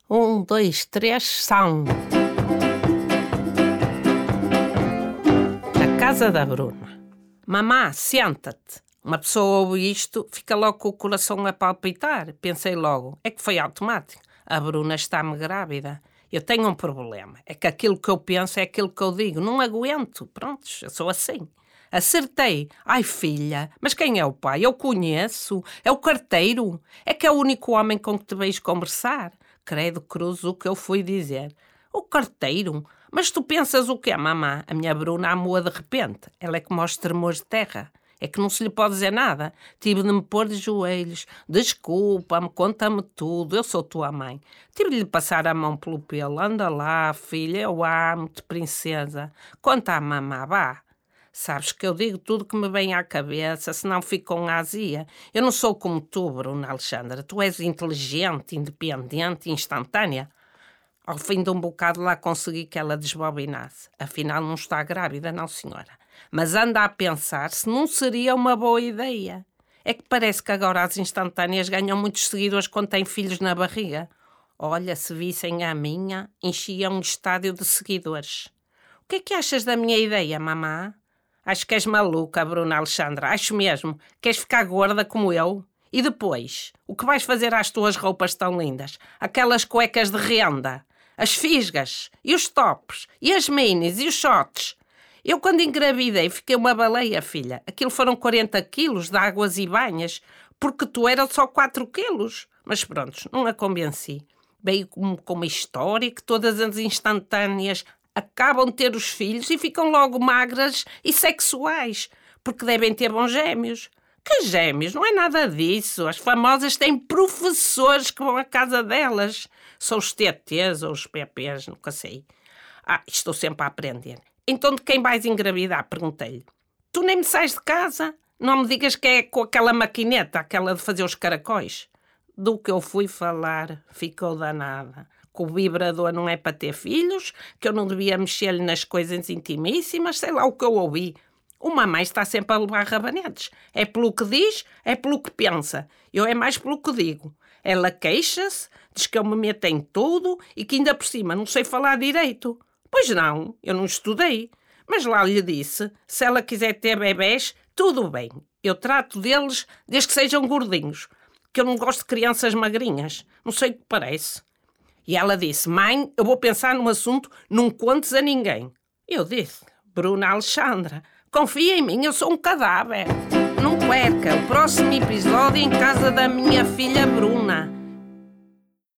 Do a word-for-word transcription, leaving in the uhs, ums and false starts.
Um, dois, três, são. Na casa da Bruna. Mamá, senta-te. Uma pessoa ouve isto, fica logo com o coração a palpitar. Pensei logo, é que foi automático. A Bruna está-me grávida. Eu tenho um problema. É que aquilo que eu penso é aquilo que eu digo. Não aguento. Prontos, eu sou assim. Acertei. Ai, filha, mas quem é o pai? Eu conheço. É o carteiro. É que é o único homem com que te vejo conversar. Credo cruz o que eu fui dizer. O carteiro? Mas tu pensas o quê, mamã? A minha Bruna amou de repente. Ela é como aos tremores de terra. É que não se lhe pode dizer nada. Tive de me pôr de joelhos. Desculpa-me, conta-me tudo. Eu sou tua mãe. Tive de lhe passar a mão pelo pelo. Anda lá, filha, eu amo-te, princesa. Conta à mamã, vá. Sabes que eu digo tudo que me vem à cabeça, senão fico com azia. Eu não sou como tu, Bruna Alexandra. Tu és inteligente, independente, instantânea. Ao fim de um bocado lá consegui que ela desbobinasse. Afinal não está grávida, não senhora. Mas anda a pensar se não seria uma boa ideia. É que parece que agora as instantâneas ganham muitos seguidores quando têm filhos na barriga. Olha, se vissem a minha, enchia um estádio de seguidores. O que é que achas da minha ideia, mamã? Acho que és maluca, Bruna Alexandra. Acho mesmo. Queres ficar gorda como eu? E depois? O que vais fazer às tuas roupas tão lindas? Aquelas cuecas de renda, as fisgas, e os tops, e as minis, e os shorts. Eu, quando engravidei, fiquei uma baleia, filha. Aquilo foram quarenta quilos de águas e banhas, porque tu eras só quatro quilos. Mas pronto, não a convenci. Veio com, com uma história que todas as instantâneas acabam de ter os filhos e ficam logo magras e sexuais, porque devem ter bons gêmeos. Que gêmeos? Não é nada disso. As famosas têm professores que vão à casa delas. São os T T's ou os P P's, nunca sei. Ah, estou sempre a aprender. Então de quem vais engravidar? Perguntei-lhe. Tu nem me sais de casa? Não me digas que é com aquela maquineta, aquela de fazer os caracóis. Do que eu fui falar, ficou danada. Que o vibrador não é para ter filhos, que eu não devia mexer-lhe nas coisas intimíssimas, sei lá o que eu ouvi. Uma mãe está sempre a levar rabanetes. É pelo que diz, é pelo que pensa. Eu é mais pelo que digo. Ela queixa-se, diz que eu me meto em tudo e que ainda por cima não sei falar direito. Pois não, eu não estudei. Mas lá lhe disse, se ela quiser ter bebés, tudo bem. Eu trato deles desde que sejam gordinhos. Que eu não gosto de crianças magrinhas. Não sei o que parece. E ela disse, mãe, eu vou pensar num assunto, não contes a ninguém. Eu disse, Bruna Alexandra, confia em mim, eu sou um cadáver. Não perca o próximo episódio em casa da minha filha Bruna.